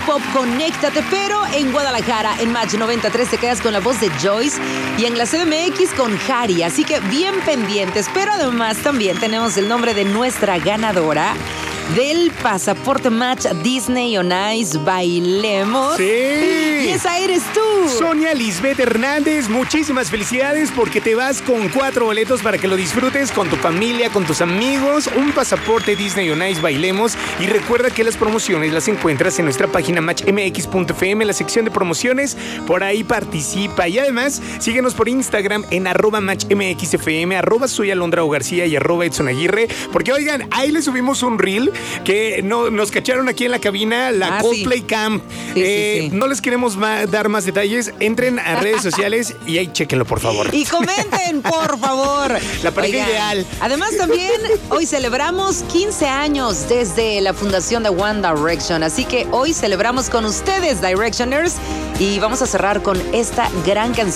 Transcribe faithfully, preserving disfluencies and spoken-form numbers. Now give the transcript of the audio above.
Pop, conéctate, pero en Guadalajara, en Match noventa y tres te quedas con la voz de Joyce y en la C D M X con Harry, así que bien pendientes, pero además también tenemos el nombre de nuestra ganadora del pasaporte Match Disney on Ice. Bailemos. Sí. Y esa eres tú. Sonia Lisbeth Hernández, muchísimas felicidades porque te vas con cuatro boletos para que lo disfrutes con tu familia, con tus amigos, un pasaporte Disney on Ice. Bailemos. Y recuerda que las promociones las encuentras en nuestra página match m x punto f m, en la sección de promociones. Por ahí participa. Y además, síguenos por Instagram en arroba matchmxfm, arroba soy Alondra O García y arroba Edson Aguirre. Porque oigan, ahí le subimos un reel que no, nos cacharon aquí en la cabina, la ah, Coldplay sí. Camp. Sí, eh, sí, sí. No les queremos ma- dar más detalles. Entren a redes sociales y ahí chequenlo, por favor. Y comenten, por favor. La pareja Oigan, ideal. Además, también hoy celebramos quince años desde la fundación de One Direction. Así que hoy celebramos con ustedes, Directioners. Y vamos a cerrar con esta gran canción.